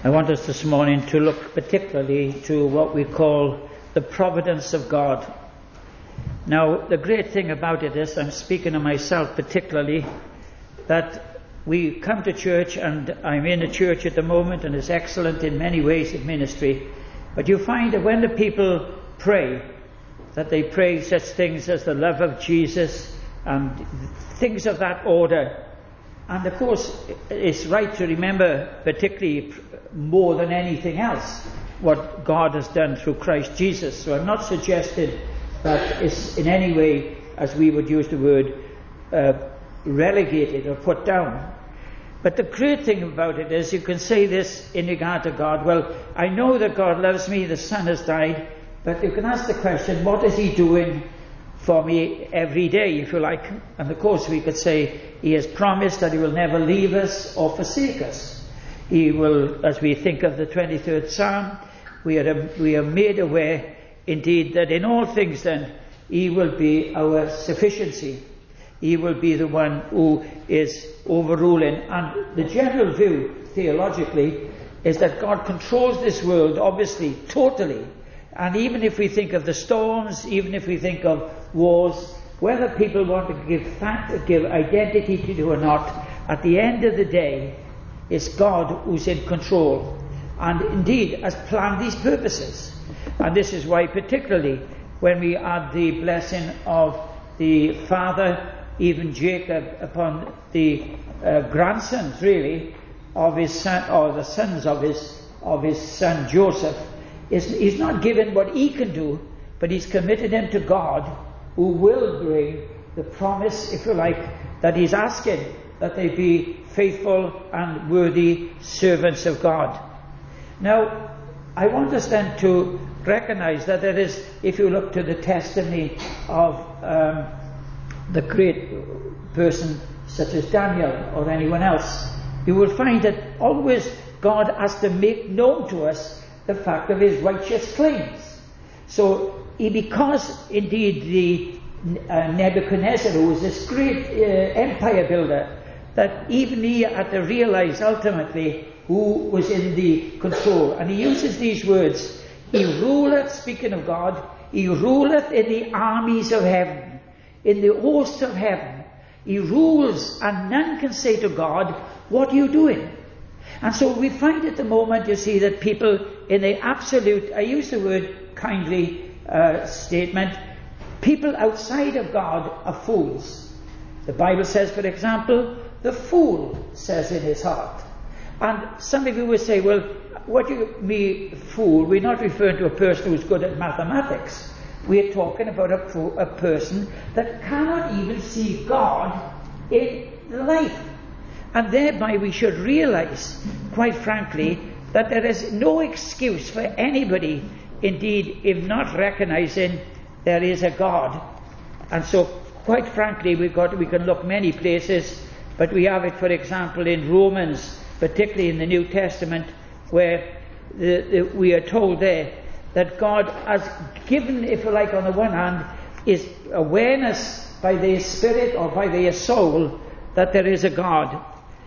I want us this morning to look particularly to what we call the providence of God. Now, the great thing about it is, I'm speaking of myself particularly, that we come to church, and I'm in a church at the moment, and it's excellent in many ways in ministry, but you find that when the people pray, that they pray such things as the love of Jesus and things of that order. And of course, it's right to remember, particularly more than anything else, what God has done through Christ Jesus. So I'm not suggesting that it's in any way, as we would use the word, relegated or put down. But the great thing about it is you can say this in regard to God. Well, I know that God loves me, the Son has died, but you can ask the question, what is He doing for me every day, if you like? And of course we could say He has promised that He will never leave us or forsake us. He will, as we think of the 23rd Psalm, we are made aware indeed that in all things then He will be our sufficiency. He will be the one who is overruling. And the general view theologically is that God controls this world, obviously, totally. And even if we think of the storms, even if we think of wars, whether people want to give identity to it or not, at the end of the day, it's God who's in control, and indeed has planned these purposes. And this is why, particularly when we add the blessing of the father, even Jacob, upon the grandsons, really, of his son, or the sons of his son Joseph, he's not given what he can do, but he's committed them to God, who will bring the promise, if you like, that he's asking, that they be faithful and worthy servants of God. Now, I want us then to recognize that there is, if you look to the testimony of the great person such as Daniel or anyone else, you will find that always God has to make known to us the fact of His righteous claims. So, because indeed the Nebuchadnezzar, who was this great empire builder, that even he had to realize ultimately who was in the control. And he uses these words, He ruleth, speaking of God, He ruleth in the armies of heaven, in the hosts of heaven. He rules, and none can say to God, what are you doing? And so we find at the moment, you see, that people in the absolute, I use the word kindly statement, people outside of God are fools. The Bible says, for example, the fool says in his heart. And some of you will say, well, what do you mean fool? We're not referring to a person who's good at mathematics. We're talking about a person that cannot even see God in life. And thereby we should realize, quite frankly, that there is no excuse for anybody, indeed, if not recognizing there is a God. And so, quite frankly, we can look many places, but we have it, for example, in Romans, particularly in the New Testament, where we are told there that God has given, if you like, on the one hand, is awareness by their spirit or by their soul that there is a God.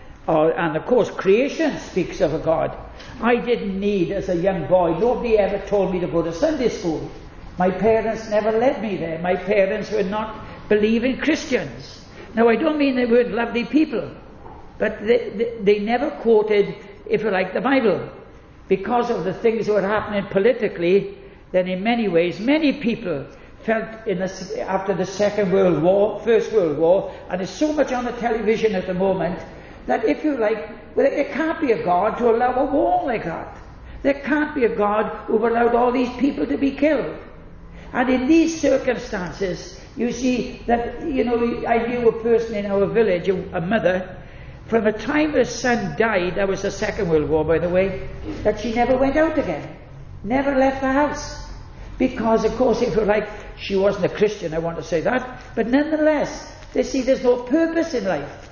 And of course, creation speaks of a God. I didn't need, as a young boy, nobody ever told me to go to Sunday school. My parents never led me there. My parents were not believing Christians. Now, I don't mean they weren't lovely people, but they never quoted, if you like, the Bible. Because of the things that were happening politically, then in many ways, many people felt after the First World War, and there's so much on the television at the moment, that if you like, well, there can't be a God to allow a war like that. There can't be a God who allowed all these people to be killed. And in these circumstances, you see that, I knew a person in our village, a mother, from the time her son died, that was the Second World War, by the way, that she never went out again. Never left the house. Because, of course, if you like, she wasn't a Christian, I want to say that, but nonetheless, they see there's no purpose in life.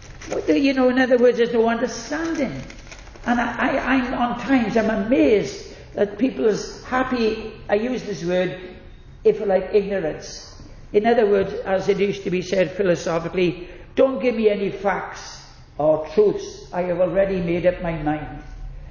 In other words, there's no understanding. And I'm on times, I'm amazed that people's happy, I use this word, if you like, ignorance. In other words, as it used to be said philosophically, don't give me any facts or truths. I have already made up my mind.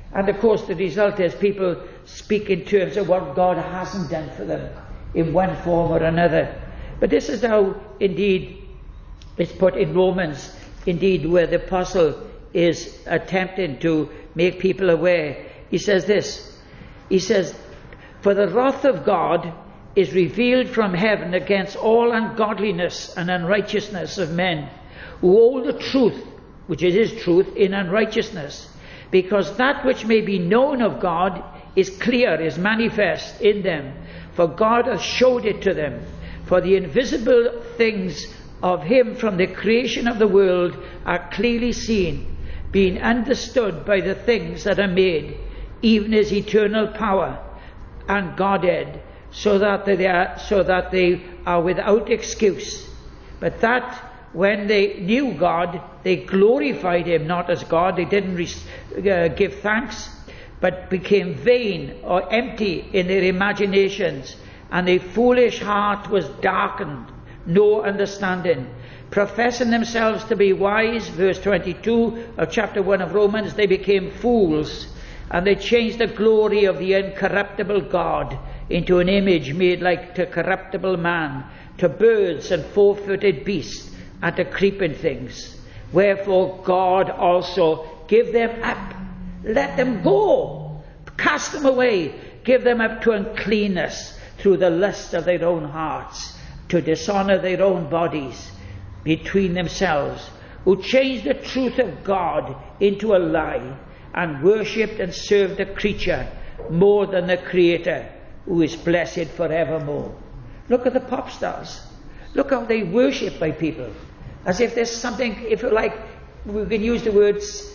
And of course the result is people speak in terms of what God hasn't done for them in one form or another. But this is how indeed it's put in Romans, indeed, where the apostle is attempting to make people aware. He says this, he says, "For the wrath of God is revealed from heaven against all ungodliness and unrighteousness of men, who hold the truth, which is his truth, in unrighteousness. Because that which may be known of God is clear, is manifest in them, for God hath showed it to them. For the invisible things of him from the creation of the world are clearly seen, being understood by the things that are made, even his eternal power and Godhead, so that they are without excuse. But that when they knew God, they glorified him not as God." They didn't give thanks, but became vain or empty in their imaginations, and their foolish heart was darkened, no understanding. Professing themselves to be wise, verse 22 of chapter 1 of Romans, they became fools, and they changed the glory of the incorruptible God into an image made like to corruptible man, to birds and four-footed beasts, and to creeping things. Wherefore God also give them up, let them go, cast them away, give them up to uncleanness through the lust of their own hearts, to dishonour their own bodies between themselves, who changed the truth of God into a lie, and worshipped and served the creature more than the Creator, who is blessed forevermore. Look at the pop stars. Look how they worship by people, as if there's something, if you like, we can use the words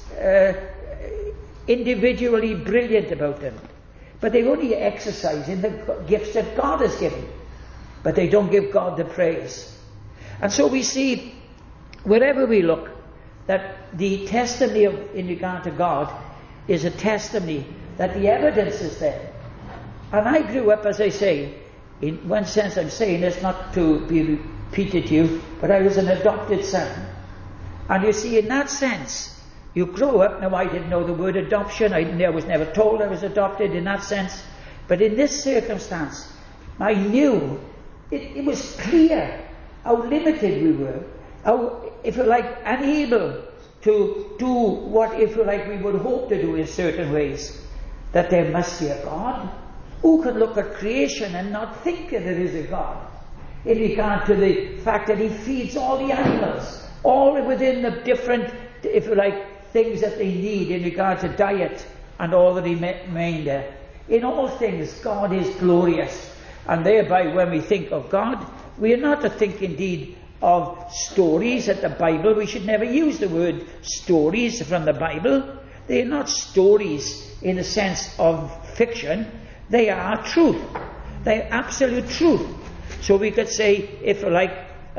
individually brilliant about them. But they only exercise in the gifts that God has given, but they don't give God the praise. And so we see, wherever we look, that the testimony in regard to God is a testimony that the evidence is there. And I grew up, as I say, in one sense I'm saying this not to be repeated to you, but I was an adopted son. And you see, in that sense, you grow up. Now, I didn't know the word adoption. I was never told I was adopted in that sense. But in this circumstance, I knew it was clear how limited we were, how, if you like, unable to do what, if you like, we would hope to do in certain ways, that there must be a God. Who can look at creation and not think that there is a God? In regard to the fact that he feeds all the animals, all within the different, if you like, things that they need in regard to diet and all the remainder. In all things, God is glorious. And thereby, when we think of God, we are not to think indeed of stories at the Bible. We should never use the word stories from the Bible. They are not stories in the sense of fiction. They are truth. They are absolute truth. So we could say, if you like,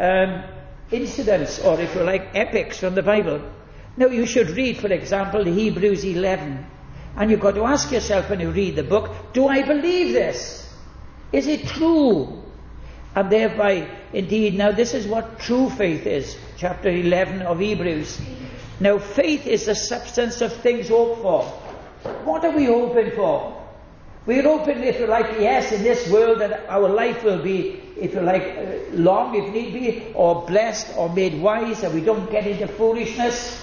incidents, or if you like, epics from the Bible. Now you should read, for example, Hebrews 11. And you've got to ask yourself when you read the book, do I believe this? Is it true? And thereby, indeed, now this is what true faith is. Chapter 11 of Hebrews. Now faith is the substance of things hoped for. What are we hoping for? We're hoping, if you like, yes, in this world that our life will be, if you like, long if need be, or blessed or made wise, and we don't get into foolishness.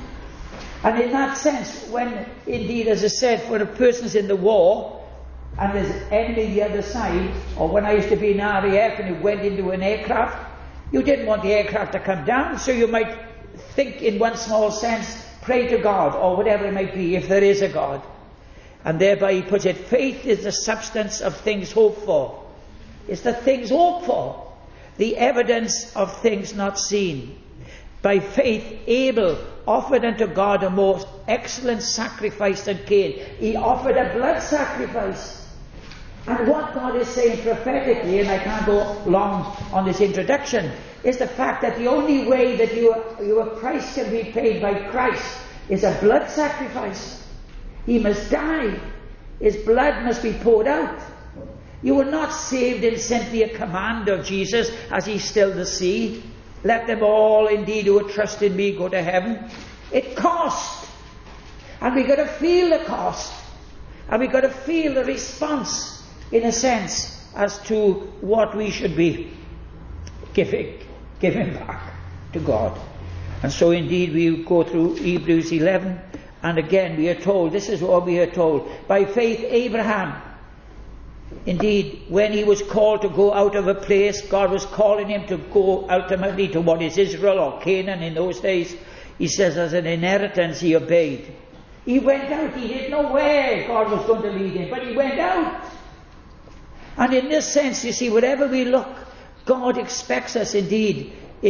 And in that sense, when indeed, as I said, when a person's in the war and there's an enemy the other side, or when I used to be in RAF and you went into an aircraft, you didn't want the aircraft to come down, so you might think in one small sense, pray to God, or whatever it might be, if there is a God. And thereby he puts it, faith is the substance of things hoped for. It's the things hoped for, the evidence of things not seen. By faith Abel offered unto God a most excellent sacrifice than Cain. He offered a blood sacrifice. And what God is saying prophetically, and I can't go long on this introduction, is the fact that the only way that your price can be paid by Christ is a blood sacrifice. He must die. His blood must be poured out. You were not saved in simply a command of Jesus as he stilled the sea. Let them all indeed who trust in me go to heaven. It cost. And we've got to feel the cost. And we've got to feel the response, in a sense, as to what we should be giving back to God. And so indeed we go through Hebrews 11, and again we are told, this is what we are told, by faith Abraham, indeed, when he was called to go out of a place, God was calling him to go ultimately to what is Israel or Canaan in those days. He says as an inheritance he obeyed. He went out, he didn't know where God was going to lead him, but he went out. And in this sense, you see, wherever we look, God expects us indeed,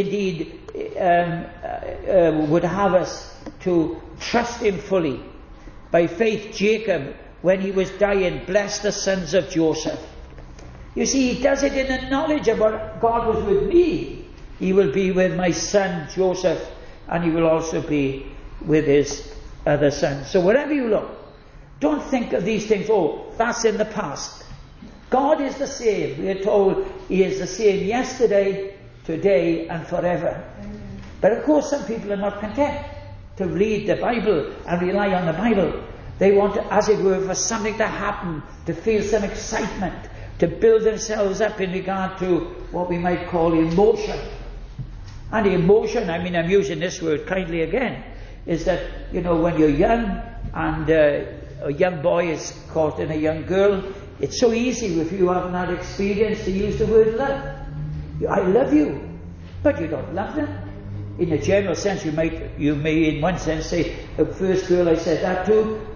would have us to trust him fully. By faith, Jacob, when he was dying, blessed the sons of Joseph. You see, he does it in the knowledge of what God was with me. He will be with my son Joseph, and he will also be with his other sons. So wherever you look, don't think of these things, oh, that's in the past. God is the same. We are told he is the same yesterday, today, and forever. Amen. But of course, some people are not content to read the Bible and rely on the Bible. They want, as it were, for something to happen, to feel some excitement, to build themselves up in regard to what we might call emotion. And emotion, I mean, I'm using this word kindly again, is that, you know, when you're young and a young boy is caught in a young girl, it's so easy if you haven't had experience to use the word love. I love you, but you don't love them. In a general sense, you may in one sense say, the first girl I said that to,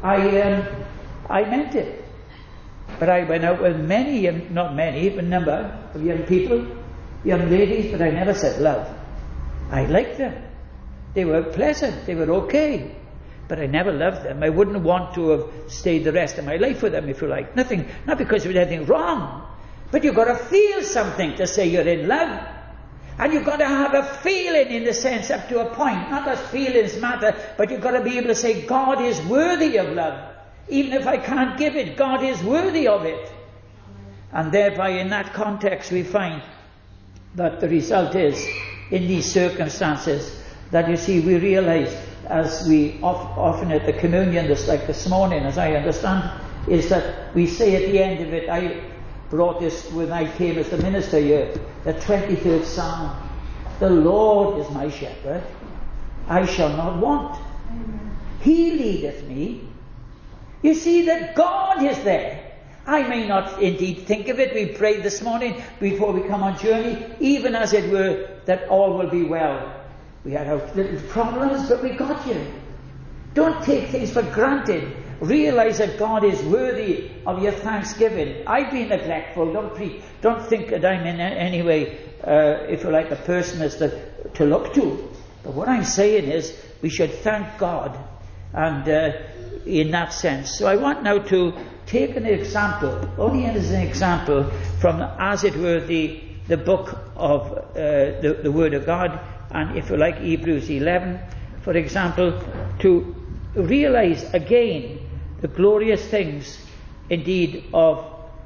I meant it. But I went out with many, not many, but a number of young people, young ladies, but I never said love. I liked them. They were pleasant, they were okay. But I never loved them. I wouldn't want to have stayed the rest of my life with them, if you like. Nothing, not because there was anything wrong. But you've got to feel something to say you're in love. And you've got to have a feeling, in the sense, up to a point. Not that feelings matter, but you've got to be able to say, God is worthy of love. Even if I can't give it, God is worthy of it. And thereby, in that context, we find that the result is, in these circumstances, that you see, we realize, as we often at the communion, like this morning, as I understand, is that we say at the end of it, I brought this when I came as the minister here, the 23rd Psalm. The Lord is my shepherd, I shall not want. Amen. He leadeth me. You see that God is there. I may not indeed think of it. We prayed this morning before we come on journey, even as it were, that all will be well. We had our little problems, but we got you. Don't take things for granted. Realize that God is worthy of your thanksgiving. I've been neglectful. Don't think that I'm in any way, if you like, a person as to look to. But what I'm saying is, we should thank God, and in that sense. So I want now to take an example, only as an example, from, as it were, the book of the Word of God, and if you like, Hebrews 11, for example, to realize again the glorious things indeed of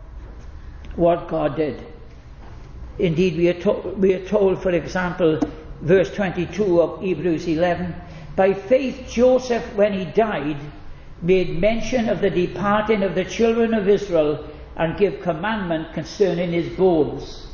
what God did. Indeed, we are told, for example, verse 22 of Hebrews 11, by faith Joseph, when he died, made mention of the departing of the children of Israel, and give commandment concerning his bones.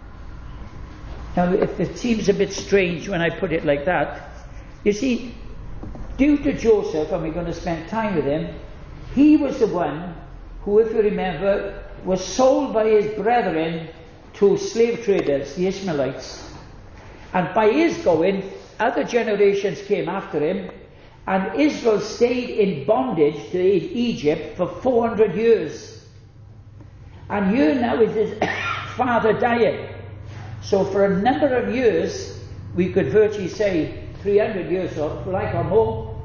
Now, if it seems a bit strange when I put it like that, you see, due to Joseph, and we're going to spend time with him, he was the one who, if you remember, was sold by his brethren to slave traders, the Ishmaelites. And by his going, other generations came after him, and Israel stayed in bondage to Egypt for 400 years. And here now is his father dying. So for a number of years, we could virtually say 300 years or more,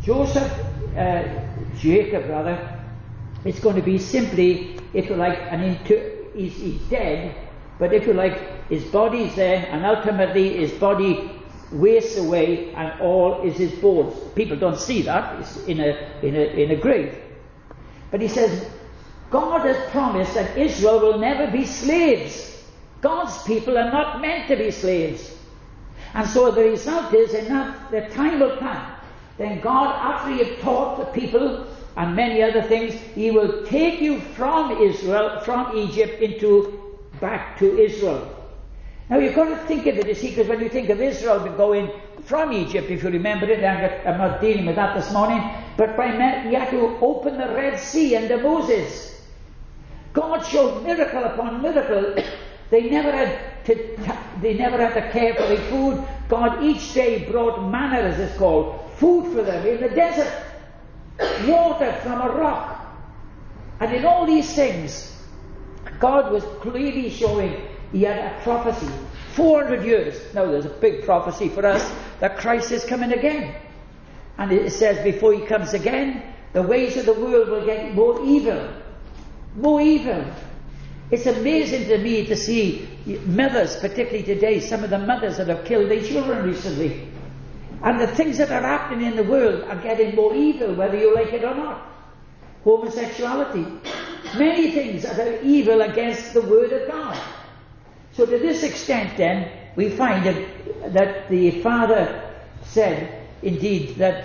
Jacob is going to be simply, if you like, he's dead, but if you like, his body's there, and ultimately his body wastes away, and all is his bones. People don't see that, it's in a grave. But he says, God has promised that Israel will never be slaves. God's people are not meant to be slaves. And so the result is, the time will come then God, after he had taught the people and many other things, he will take you from Israel, from Egypt, back to Israel. Now you've got to think of it, you see, because when you think of Israel going from Egypt, if you remember it, I'm not dealing with that this morning, but he had to open the Red Sea under Moses. God showed miracle upon miracle. They never had to care for their food. God each day brought manna, as it's called, food for them in the desert, water from a rock. And in all these things, God was clearly showing he had a prophecy. 400 years. Now there's a big prophecy for us that Christ is coming again. And it says before he comes again, the ways of the world will get more evil. More evil. It's amazing to me to see mothers, particularly today, some of the mothers that have killed their children recently. And the things that are happening in the world are getting more evil, whether you like it or not. Homosexuality. Many things that are evil against the Word of God. So to this extent then, we find that the Father said, indeed, that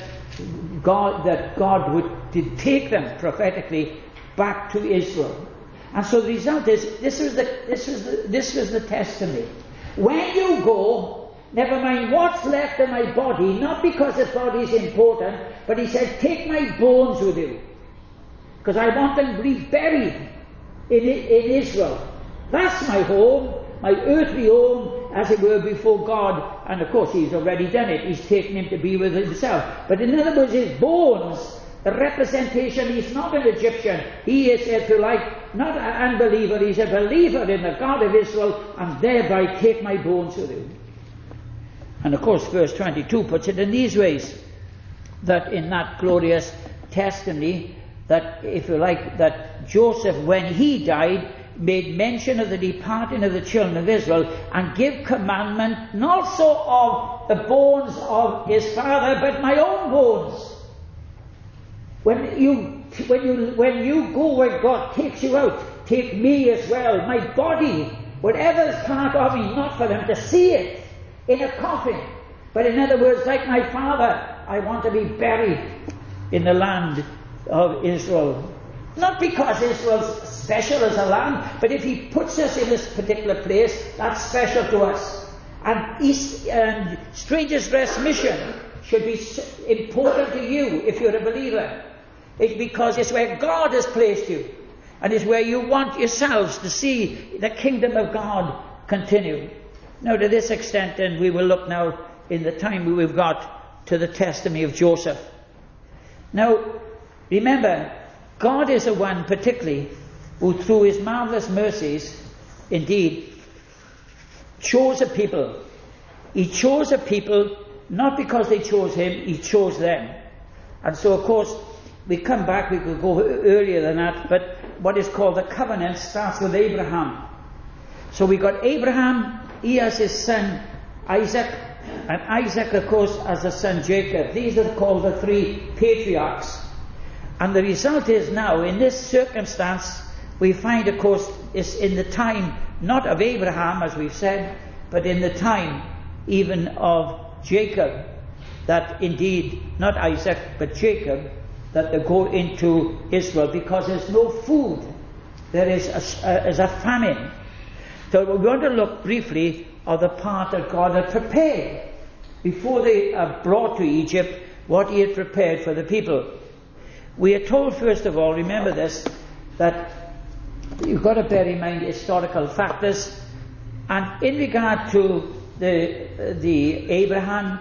God would take them prophetically back to Israel. And so the result is, this was the testimony. When you go, never mind what's left of my body, not because the body is important, but he said, take my bones with you. Because I want them buried in Israel. That's my home, my earthly home, as it were, before God. And of course he's already done it. He's taken him to be with himself. But in other words, his bones, the representation, he's not an Egyptian. He is, if you like, not an unbeliever. He's a believer in the God of Israel, and thereby take my bones with you. And of course verse 22 puts it in these ways, that in that glorious testimony, that, if you like, that Joseph, when he died, made mention of the departing of the children of Israel, and give commandment not so of the bones of his father, but my own bones. When you go where God takes you out, take me as well, my body, whatever is part of me, not for them to see it in a coffin, but in other words, like my father, I want to be buried in the land of Israel. Not because Israel's special as a land, but if he puts us in this particular place, that's special to us. And Strangers Rest mission should be important to you if you're a believer. It's because it's where God has placed you, and it's where you want yourselves to see the kingdom of God continue. Now to this extent then, we will look now in the time we've got to the testimony of Joseph. Now remember, God is the one particularly who through his marvellous mercies indeed chose a people. He chose a people not because they chose him, he chose them. And so of course we come back, we could go earlier than that, but what is called the covenant starts with Abraham. So we got Abraham, he has his son Isaac, and Isaac of course has a son Jacob. These are called the three patriarchs. And the result is now, in this circumstance, we find, of course, it's in the time, not of Abraham, as we've said, but in the time even of Jacob, that indeed, not Isaac, but Jacob, that they go into Israel, because there's no food. There is a famine. So we want to look briefly at the part that God had prepared, before they are brought to Egypt, what he had prepared for the people. We are told, first of all, remember this, that you've got to bear in mind historical factors. And in regard to the Abraham,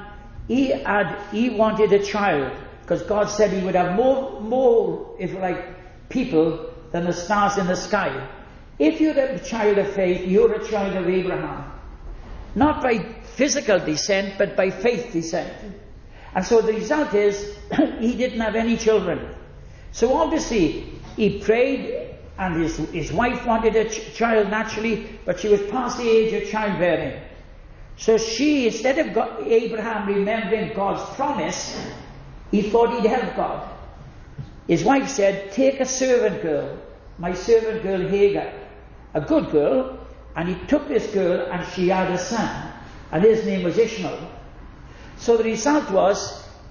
he wanted a child, because God said he would have more, if you like, people than the stars in the sky. If you're a child of faith, you're a child of Abraham. Not by physical descent, but by faith descent. And so the result is, he didn't have any children. So obviously, he prayed, and his wife wanted a child naturally, but she was past the age of childbearing. So she, instead of Abraham remembering God's promise, he thought he'd help God. His wife said, take a servant girl, my servant girl Hagar, a good girl, and he took this girl and she had a son, and his name was Ishmael. So the result was,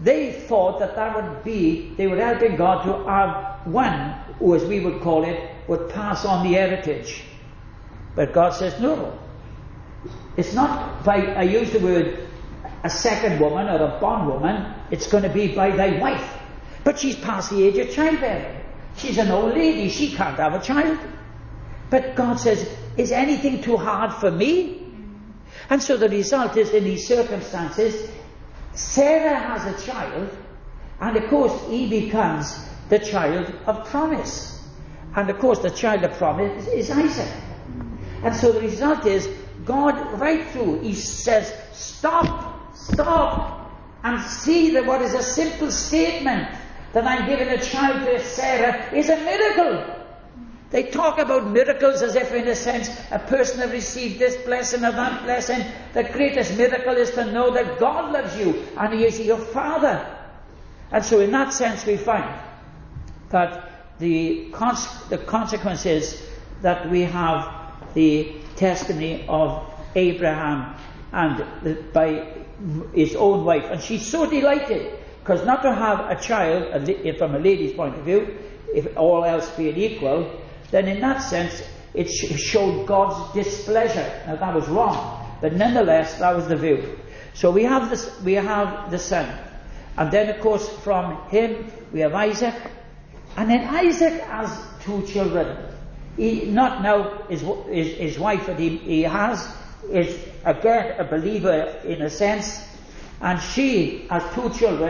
they thought that would be, they were helping God to have one who, as we would call it, would pass on the heritage. But God says, no. It's not by, I use the word, a second woman or a bondwoman, it's going to be by thy wife. But she's past the age of childbearing. She's an old lady, she can't have a child. But God says, is anything too hard for me? And so the result is, in these circumstances, Sarah has a child, and of course he becomes the child of promise. And of course the child of promise is Isaac. And so the result is, God right through, he says, stop, and see that what is a simple statement, that I'm giving a child to Sarah, is a miracle. They talk about miracles as if, in a sense, a person has received this blessing or that blessing. The greatest miracle is to know that God loves you and He is your Father. And so in that sense we find that the consequence is that we have the testimony of Abraham and by his own wife. And she's so delighted, because not to have a child, from a lady's point of view, if all else being equal, then in that sense it showed God's displeasure. Now that was wrong, but nonetheless that was the view. So we have the son, and then of course from him we have Isaac, and then Isaac has two children. Not now his wife that he has is again a believer in a sense, and she has two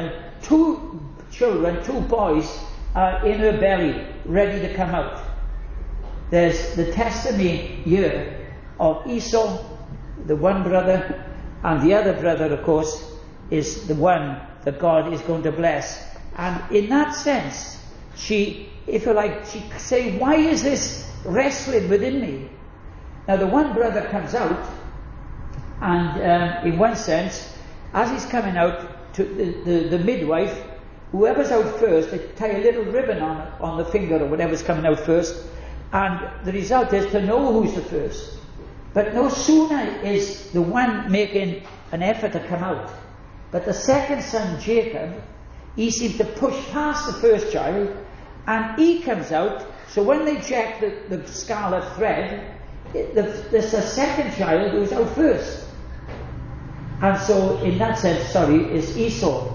boys in her belly ready to come out. There's the testimony here of Esau, the one brother, and the other brother, of course, is the one that God is going to bless. And in that sense, she, if you like, she say, why is this wrestling within me? Now the one brother comes out, and in one sense, as he's coming out, to the midwife, whoever's out first, they tie a little ribbon on the finger or whatever's coming out first, and the result is to know who's the first. But no sooner is the one making an effort to come out, but the second son, Jacob, he seems to push past the first child, and he comes out. So when they check the scarlet thread, there's a second child who's out first. And so in that sense, it's Esau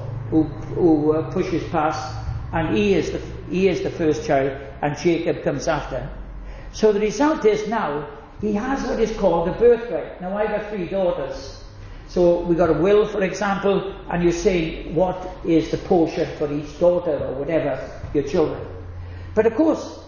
who pushes past, and he is the first child, and Jacob comes after. So the result is now he has what is called a birthright. Now I've got 3 daughters, so we got a will, for example, and you say what is the portion for each daughter or whatever your children. But of course,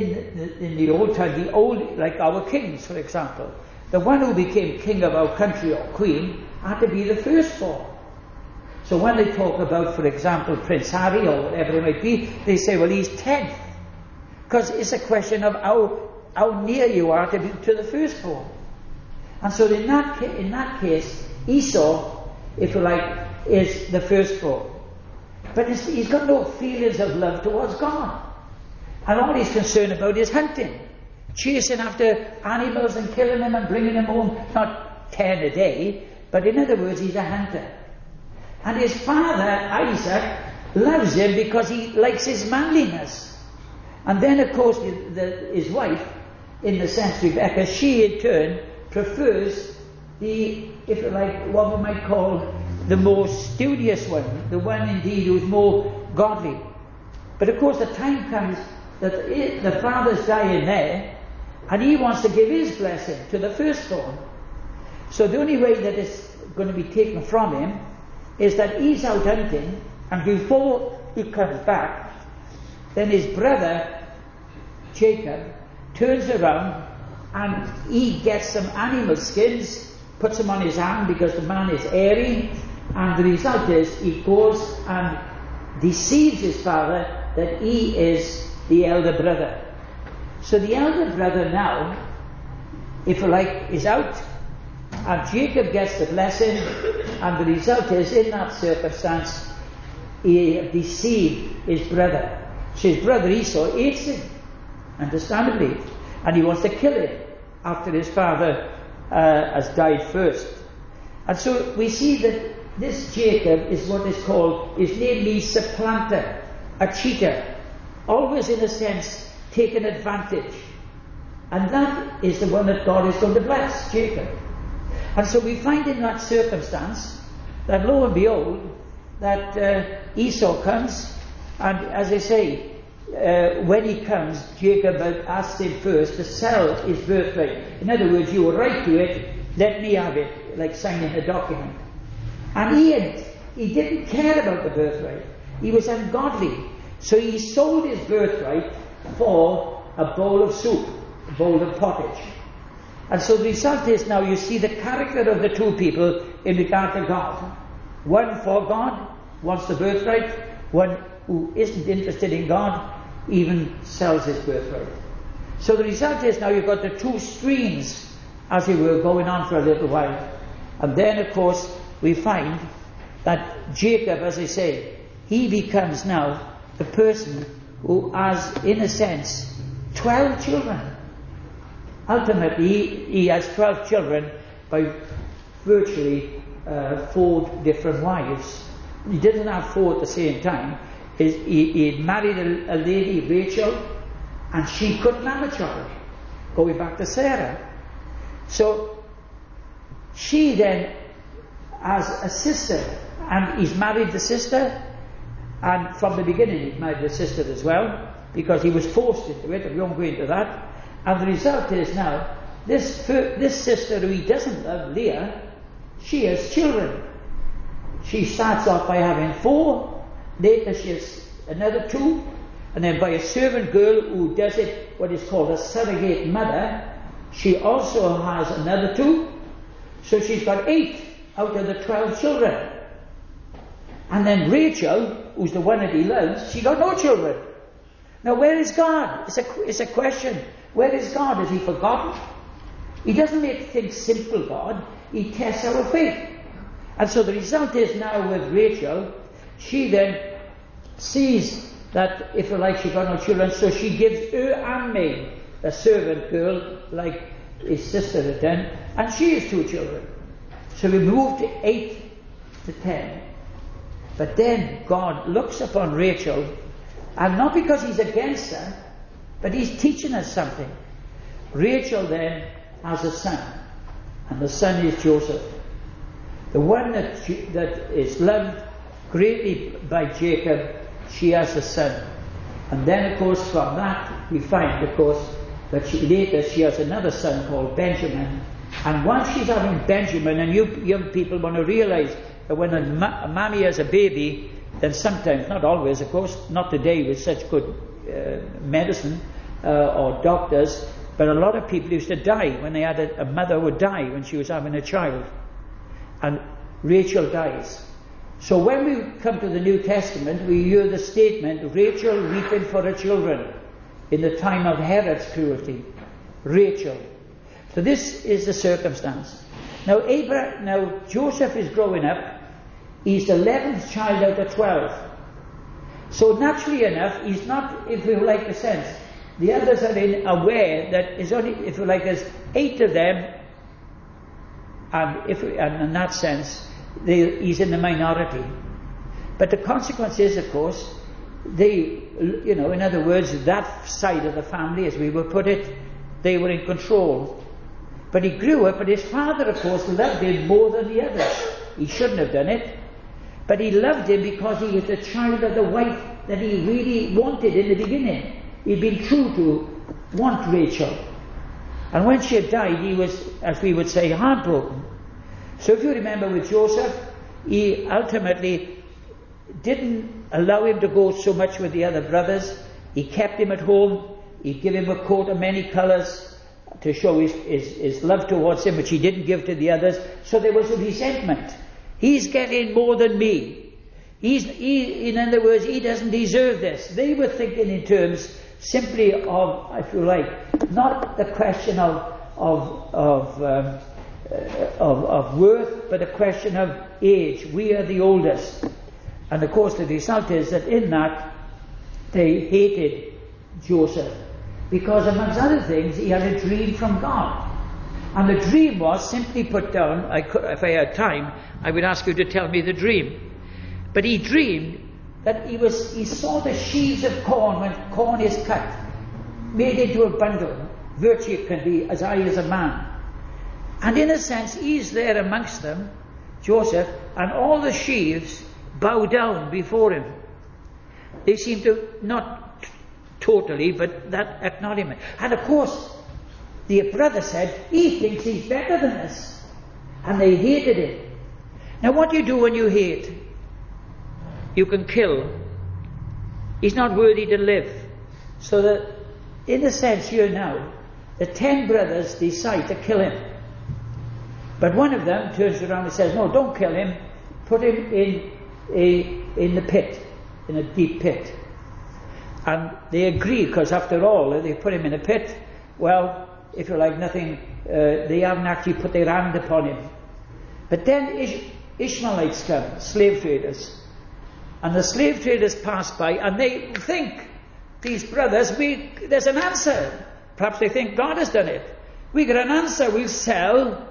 in the old time, like our kings, for example, the one who became king of our country or queen had to be the firstborn. So when they talk about, for example, Prince Harry or whatever it might be, they say, well, he's 10th. Because it's a question of how near you are to the firstborn. And so in that case, Esau, if you like, is the firstborn. But he's got no feelings of love towards God. And all he's concerned about is hunting. Chasing after animals and killing them and bringing them home. Not 10 a day, but in other words, he's a hunter. And his father, Isaac, loves him because he likes his manliness. And then, of course, his wife, in the sense Rebecca, she in turn prefers the, if you like, what we might call the more studious one, the one indeed who's more godly. But of course, the time comes that the father's dying there, and he wants to give his blessing to the firstborn. So the only way that it's going to be taken from him is that he's out hunting, and before he comes back, then his brother Jacob turns around and he gets some animal skins, puts them on his hand because the man is airy, and the result is he goes and deceives his father that he is the elder brother. So the elder brother now, if you like, is out, and Jacob gets the blessing, and the result is, in that circumstance, he deceived his brother. So his brother Esau hates him, understandably, and he wants to kill him after his father has died first. And so we see that this Jacob is what is called, his name means supplanter, a cheater, always in a sense taken advantage. And that is the one that God is going to bless, Jacob. And so we find in that circumstance that lo and behold, that Esau comes, and as I say, when he comes, Jacob asked him first to sell his birthright. In other words, you were right to it, let me have it, like signing a document. And he didn't care about the birthright. He was ungodly. So he sold his birthright for a bowl of soup, a bowl of pottage. And so the result is now you see the character of the two people in regard to God. One for God, wants the birthright. One who isn't interested in God, even sells his birthright. So the result is now you've got the two streams, as we were going on for a little while. And then, of course, we find that Jacob, as I say, he becomes now the person who has, in a sense, 12 children. Ultimately, he has 12 children by virtually 4 different wives. He didn't have 4 at the same time. He married a lady, Rachel, and she couldn't have a child, going back to Sarah. So she then has a sister, and he's married the sister, and from the beginning he married the sister as well, because he was forced into it, and we won't go into that. And the result is now, this sister who he doesn't love, Leah, she has children. She starts off by having 4, later she has another 2, and then by a servant girl who does it, what is called a surrogate mother, she also has another 2, so she's got 8 out of the 12 children. And then Rachel, who's the one that he loves, she got no children. Now where is God? It's a question. Where is God? Has he forgotten? He doesn't make things simple, God. He tests our faith. And so the result is now with Rachel, she then sees that, if you like, she got no children, so she gives her handmaid, a servant girl, like his sister had done, and she has 2 children. So we move to 8 to 10. But then God looks upon Rachel, and not because he's against her, but he's teaching us something. Rachel then has a son, and the son is Joseph. The one that is loved greatly by Jacob, she has a son. And then, of course, from that we find, of course, that later she has another son called Benjamin. And once she's having Benjamin, and you young people want to realize that when a mammy has a baby, then sometimes, not always, of course, not today with such good medicine or doctors, but a lot of people used to die when they had a mother would die when she was having a child. And Rachel dies. So when we come to the New Testament, we hear the statement, Rachel weeping for her children in the time of Herod's cruelty. Rachel. So this is the circumstance. Now Joseph is growing up. He's the 11th child out of 12. So naturally enough, he's not, if you like the sense, the others are aware that it's only, if you like, there's 8 of them, and in that sense, he's in the minority. But the consequence is, of course, in other words, that side of the family, as we would put it, they were in control. But he grew up, and his father, of course, loved him more than the others. He shouldn't have done it. But he loved him because he was the child of the wife that he really wanted in the beginning. He'd been true to want Rachel. And when she had died, he was, as we would say, heartbroken. So if you remember with Joseph, he ultimately didn't allow him to go so much with the other brothers. He kept him at home. He'd give him a coat of many colours to show his love towards him, which he didn't give to the others. So there was a resentment. He's getting more than me. In other words, he doesn't deserve this. They were thinking in terms simply of, if you like, not the question of worth, but a question of age. We are the oldest. And of course the result is that in that they hated Joseph, because amongst other things he had a dream from God. And the dream was simply put down. If I had time, I would ask you to tell me the dream. But he dreamed that he saw the sheaves of corn when corn is cut, made into a bundle. Virtue can be as high as a man. And in a sense, he's there amongst them, Joseph, and all the sheaves bow down before him. They seem to, not totally, but that acknowledgement. And of course, the brother said, he thinks he's better than us. And they hated him. Now what do you do when you hate? You can kill. He's not worthy to live. So that, in a sense here now, the 10 brothers decide to kill him. But one of them turns around and says, no, don't kill him. Put him in the pit, in a deep pit. And they agree, because after all, they put him in a pit. Well, if you like, nothing, they haven't actually put their hand upon him. But then Ishmaelites come, slave traders. And the slave traders pass by, and they think, these brothers, there's an answer. Perhaps they think God has done it. We get an answer, we'll sell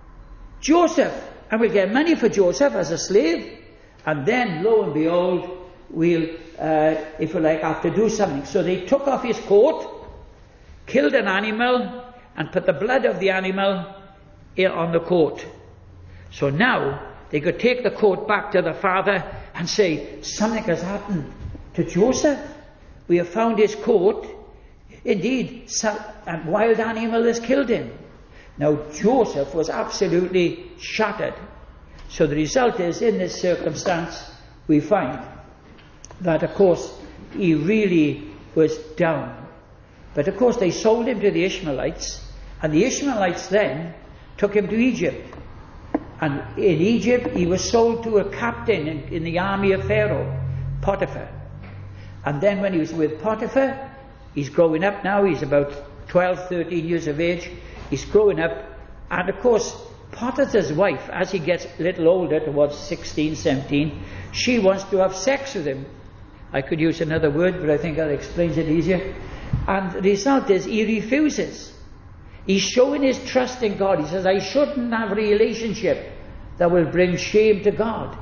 Joseph, and we'll get money for Joseph as a slave, and then, lo and behold, we'll, if you like, have to do something. So they took off his coat, killed an animal, and put the blood of the animal on the coat. So now, they could take the coat back to the father and say, something has happened to Joseph. We have found his coat. Indeed, a wild animal has killed him. Now, Joseph was absolutely shattered. So the result is, in this circumstance, we find that, of course, he really was down. But, of course, they sold him to the Ishmaelites, and the Ishmaelites then took him to Egypt. And in Egypt, he was sold to a captain in the army of Pharaoh, Potiphar. And then when he was with Potiphar, he's growing up now, he's about 12, 13 years of age. He's growing up, and of course, Potiphar's wife, as he gets a little older, towards 16, 17, she wants to have sex with him. I could use another word, but I think that explains it easier. And the result is, he refuses. He's showing his trust in God. He says, I shouldn't have a relationship that will bring shame to God.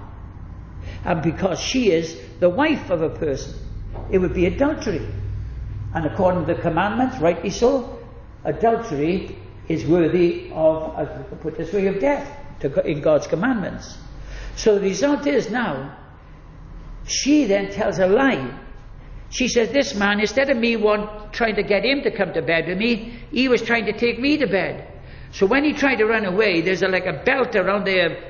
And because she is the wife of a person, it would be adultery. And according to the commandments, rightly so, adultery is worthy of, as we could put this way, of death in God's commandments. So the result is now, she then tells a lie. She says, this man, instead of me trying to get him to come to bed with me, he was trying to take me to bed. So when he tried to run away, there's like a belt around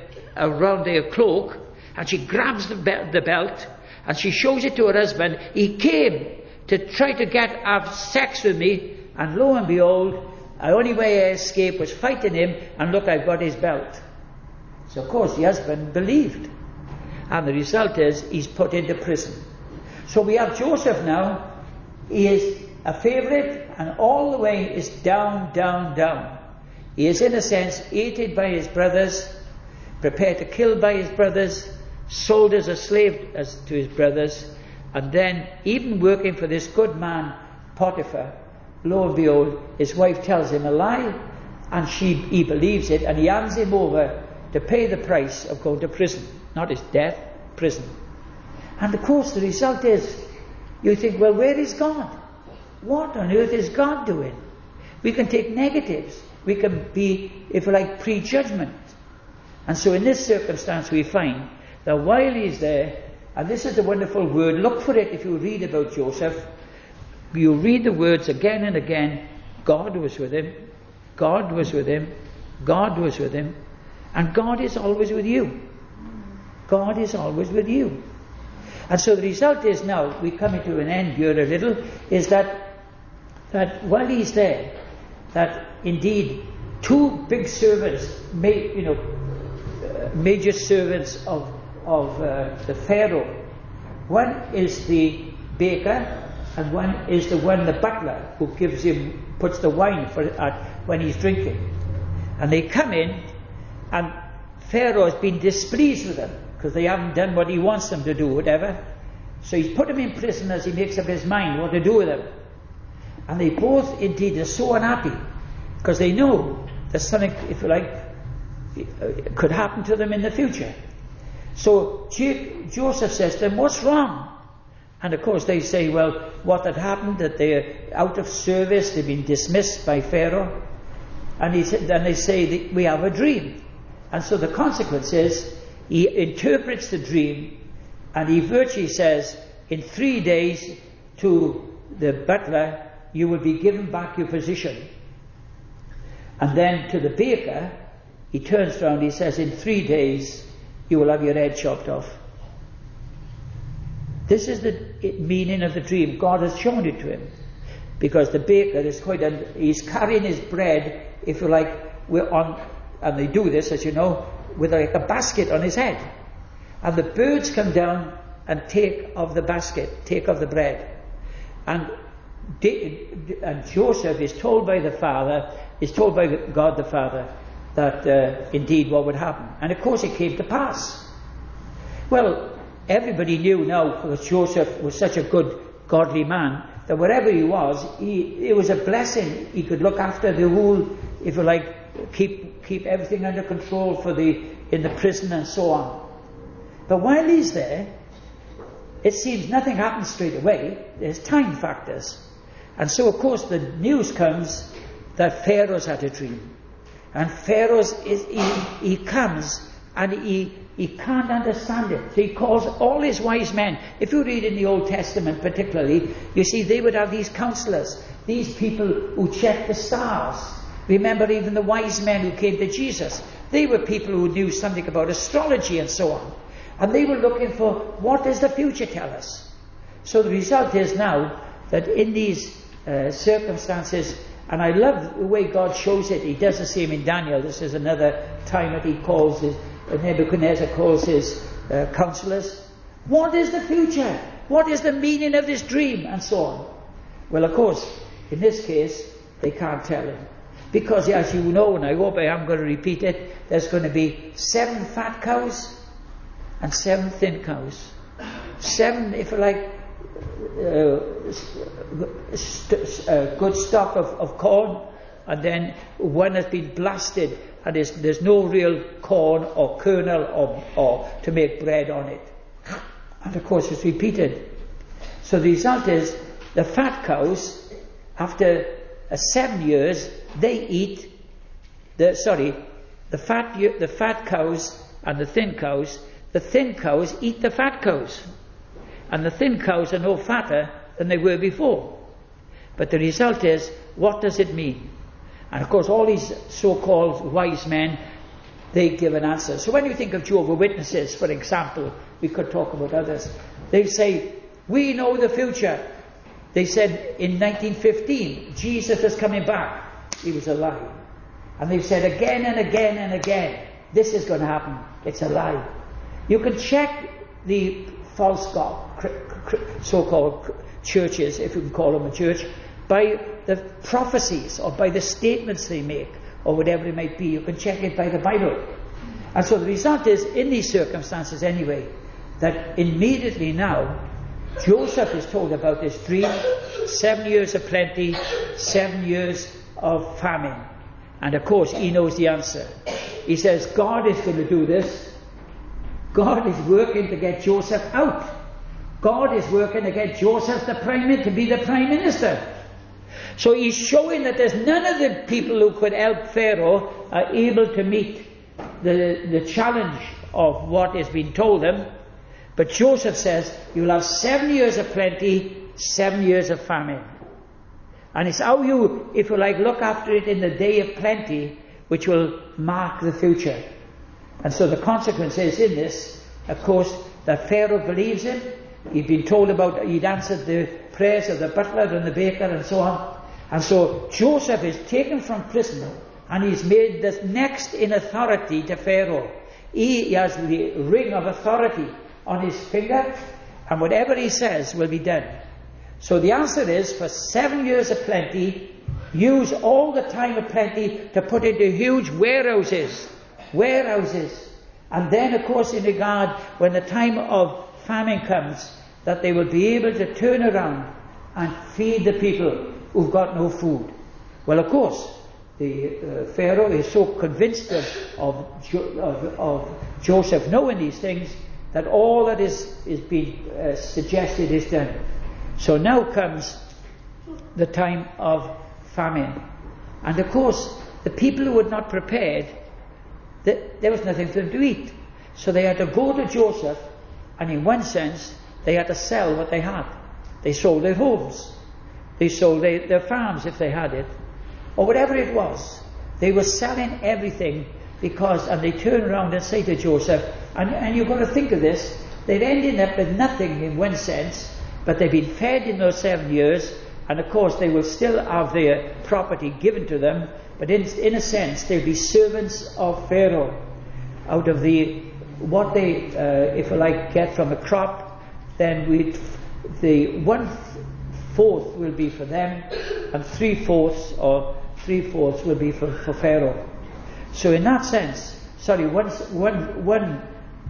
their cloak, and she grabs the belt, and she shows it to her husband. He came to try to have sex with me, and lo and behold, the only way I escaped was fighting him, and look, I've got his belt. So of course the husband believed. And the result is, he's put into prison. So we have Joseph now. He is a favourite, and all the way is down, down, down. He is, in a sense, hated by his brothers, prepared to kill by his brothers, sold as a slave to his brothers, and then even working for this good man, Potiphar. Lo and behold, his wife tells him a lie, and he believes it, and he hands him over to pay the price of going to prison. Not his death, prison. And of course the result is, you think, well, where is God? What on earth is God doing? We can take negatives. We can be, if you like, prejudgment. And so in this circumstance we find that while he's there, and this is the wonderful word, look for it if you read about Joseph, you read the words again and again, God was with him, God was with him, God was with him, and God is always with you. God is always with you. And so the result is now, we come into an end here a little, is that while he's there, that indeed two big servants, major servants of the Pharaoh, one is the baker, and one is the butler, who puts the wine when he's drinking. And they come in, and Pharaoh has been displeased with them, because they haven't done what he wants them to do, whatever. So he's put them in prison as he makes up his mind what to do with them. And they both, indeed, are so unhappy, because they know there's something, if you like, could happen to them in the future. So Joseph says to them, what's wrong? And of course they say, well, what had happened, that they're out of service, they've been dismissed by Pharaoh. And then they say, that we have a dream. And so the consequence is, he interprets the dream, and he virtually says, in 3 days to the butler, you will be given back your position. And then to the baker, he turns around, he says, in 3 days, you will have your head chopped off. This is the meaning of the dream. God has shown it to him. Because the baker is he's carrying his bread, if you like, and they do this, as you know, with like a basket on his head. And the birds come down and take of the basket, take of the bread. And Joseph is told by God the Father, that indeed what would happen. And of course it came to pass. Well, everybody knew now, because Joseph was such a good, godly man, that wherever he was, it was a blessing. He could look after the whole, if you like, keep everything under control in the prison and so on. But while he's there, it seems nothing happens straight away. There's time factors. And so of course the news comes that Pharaoh's had a dream. And Pharaoh's he comes and he can't understand it. So he calls all his wise men. If you read in the Old Testament particularly, you see they would have these counselors, these people who check the stars. Remember even the wise men who came to Jesus. They were people who knew something about astrology and so on. And they were looking for, what does the future tell us? So the result is now that in these circumstances, and I love the way God shows it. He does the same in Daniel. This is another time that he calls Nebuchadnezzar calls his counselors. What is the future? What is the meaning of this dream? And so on. Well, of course, in this case, they can't tell him. Because as you know, and I hope I am going to repeat it, there's going to be 7 fat cows and 7 thin cows. 7, if you like, good stock of corn, and then one has been blasted and there's no real corn or kernel or to make bread on it. And of course it's repeated. So the result is the fat cows, after 7 years, they eat the fat cows and the thin cows. The thin cows eat the fat cows. And the thin cows are no fatter than they were before. But the result is, what does it mean? And of course all these so-called wise men, they give an answer. So when you think of Jehovah's Witnesses, for example, we could talk about others, they say, we know the future. They said in 1915, Jesus is coming back. He was a lie. And they've said again and again and again, this is going to happen. It's a lie. You can check the false god, so-called churches, if you can call them a church, by the prophecies or by the statements they make, or whatever it might be. You can check it by the Bible. And so the result is, in these circumstances anyway, that immediately now, Joseph is told about this dream, 7 years of plenty, 7 years of famine. And of course he knows the answer. He says, God is going to do this. God is working to get Joseph out. God is working to get Joseph to be the Prime Minister. So he's showing that there's none of the people who could help Pharaoh are able to meet the challenge of what has been told them. But Joseph says, you'll have 7 years of plenty, 7 years of famine. And it's how you, if you like, look after it in the day of plenty, which will mark the future. And so the consequence is in this, of course, that Pharaoh believes him. He'd been told he'd answered the prayers of the butler and the baker and so on. And so Joseph is taken from prison and he's made the next in authority to Pharaoh. He has the ring of authority on his finger, and whatever he says will be done. So the answer is, for 7 years of plenty, use all the time of plenty to put into huge warehouses. And then, of course, in regard, when the time of famine comes, that they will be able to turn around and feed the people who've got no food. Well, of course, Pharaoh is so convinced of Joseph knowing these things that all that is being suggested is done. So now comes the time of famine. And of course, the people who were not prepared, there was nothing for them to eat. So they had to go to Joseph, and in one sense, they had to sell what they had. They sold their homes. They sold their farms if they had it. Or whatever it was. They were selling everything and they turn around and say to Joseph, and you've got to think of this, they've ended up with nothing in one sense, but they've been fed in those 7 years, and of course they will still have their property given to them, but in a sense they'll be servants of Pharaoh. Out of what they, if you like, get from a crop, then the 1/4 will be for them, and 3/4 will be for Pharaoh. So in that sense, 1/4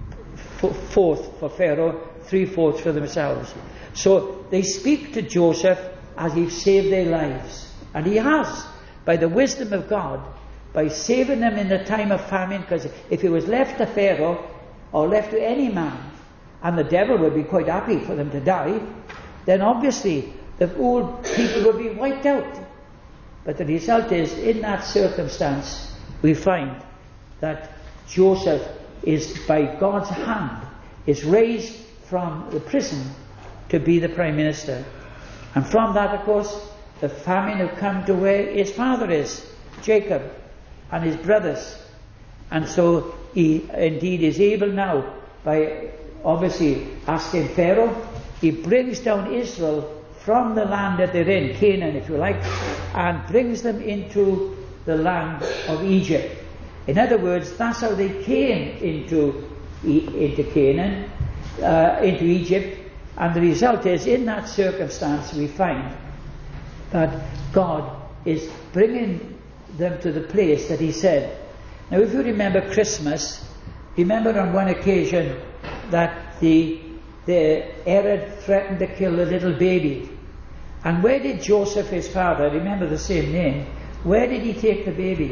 for Pharaoh, 3/4 for themselves. So they speak to Joseph as he's saved their lives. And he has, by the wisdom of God, by saving them in the time of famine, because if it was left to Pharaoh, or left to any man, and the devil would be quite happy for them to die, then obviously the old people would be wiped out. But the result is, in that circumstance, we find that Joseph is, by God's hand, is raised from the prison to be the Prime Minister. And from that, of course, the famine have come to where his father is, Jacob, and his brothers. And so he indeed is able now, by obviously asking Pharaoh, he brings down Israel from the land that they're in, Canaan if you like, and brings them into the land of Egypt. In other words, that's how they came into Canaan, into Egypt, and the result is, in that circumstance we find that God is bringing them to the place that he said. Now if you remember Christmas, remember on one occasion that the Herod threatened to kill the little baby. And where did Joseph, his father, remember the same name, where did he take the baby?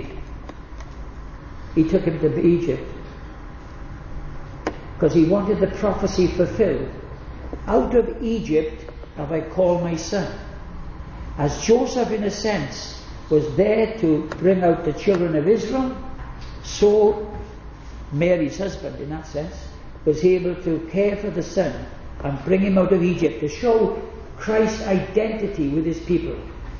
He took him to Egypt. Because he wanted the prophecy fulfilled. Out of Egypt have I called my son. As Joseph, in a sense, was there to bring out the children of Israel, so Mary's husband, in that sense, was able to care for the son and bring him out of Egypt to show Christ's identity with his people.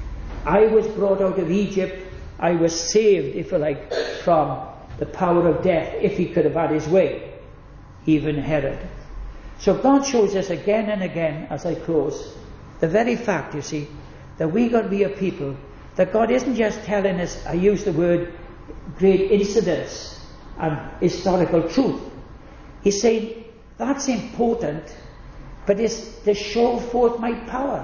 I was brought out of Egypt, I was saved, if you like, from the power of death, if he could have had his way, even Herod. So God shows us again and again, as I close, the very fact, you see, that we got to be a people, that God isn't just telling us, I use the word, great incidents and historical truth. He's saying, that's important, but it's to show forth my power.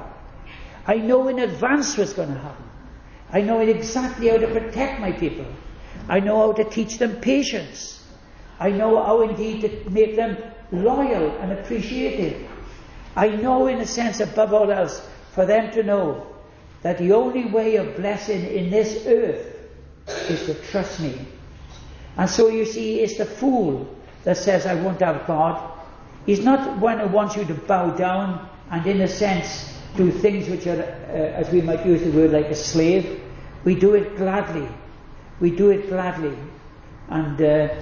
I know in advance what's going to happen. I know exactly how to protect my people. I know how to teach them patience. I know how indeed to make them loyal and appreciative. I know, in a sense, above all else, for them to know that the only way of blessing in this earth is to trust me. And so you see, it's the fool that says, I won't have God. He's not one who wants you to bow down and, in a sense, do things which are, as we might use the word, like a slave. We do it gladly. We do it gladly. And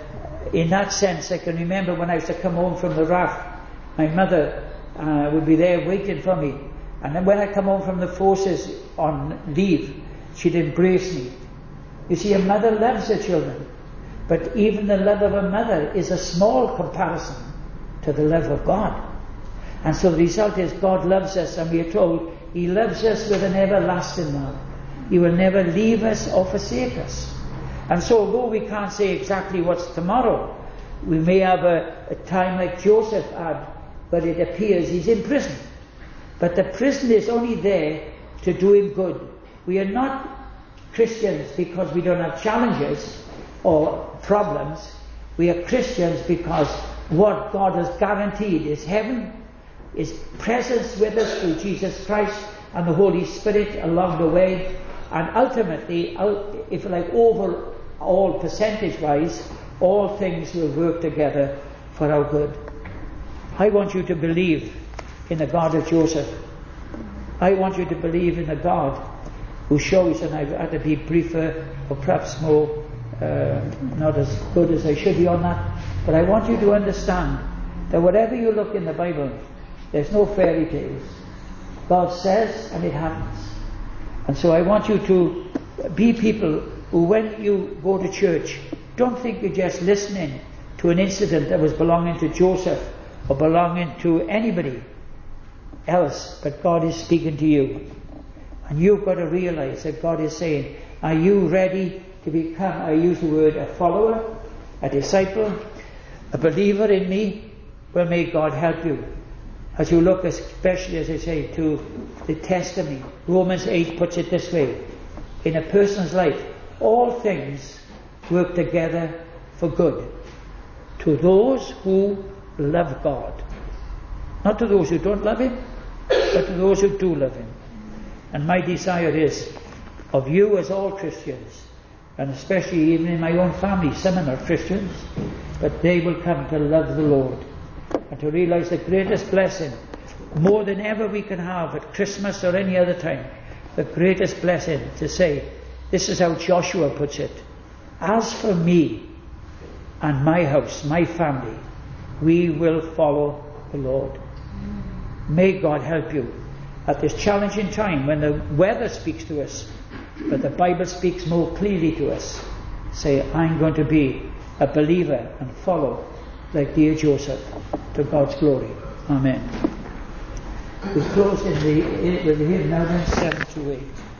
in that sense, I can remember when I used to come home from the RAF, my mother would be there waiting for me. And then when I come home from the forces on leave, she'd embrace me. You see, a mother loves her children. But even the love of a mother is a small comparison to the love of God. And so the result is God loves us, and we are told he loves us with an everlasting love. He will never leave us or forsake us. And so although we can't say exactly what's tomorrow, we may have a time like Joseph had, but it appears he's in prison. But the prison is only there to do him good. We are not Christians because we don't have challenges or problems. We are Christians because what God has guaranteed is heaven, His presence with us through Jesus Christ and the Holy Spirit along the way, And ultimately, if you like, overall percentage-wise, all things will work together for our good. I want you to believe in the God of Joseph. I want you to believe in the God who shows, and I've had to be briefer or perhaps more, not as good as I should be on that, but I want you to understand that whatever you look in the Bible, there's no fairy tales. God says and it happens. And so I want you to be people who, when you go to church, don't think you're just listening to an incident that was belonging to Joseph or belonging to anybody else, but God is speaking to you. And you've got to realize that God is saying, are you ready to become, I use the word, a follower, a disciple, a believer in me? Well, may God help you. As you look, especially, as I say, to the testimony, Romans 8 puts it this way: in a person's life, all things work together for good to those who love God. Not to those who don't love Him, but to those who do love Him. And my desire is of you as all Christians, and especially even in my own family, some are not Christians, but they will come to love the Lord and to realize the greatest blessing, more than ever we can have at Christmas or any other time, the greatest blessing to say, this is how Joshua puts it: as for me and my house, my family, we will follow the Lord. May God help you at this challenging time when the weather speaks to us, but the Bible speaks more clearly to us. Say, I'm going to be a believer and follow like dear Joseph, to God's glory. Amen. We close with the hymn now, then, 7 to 8.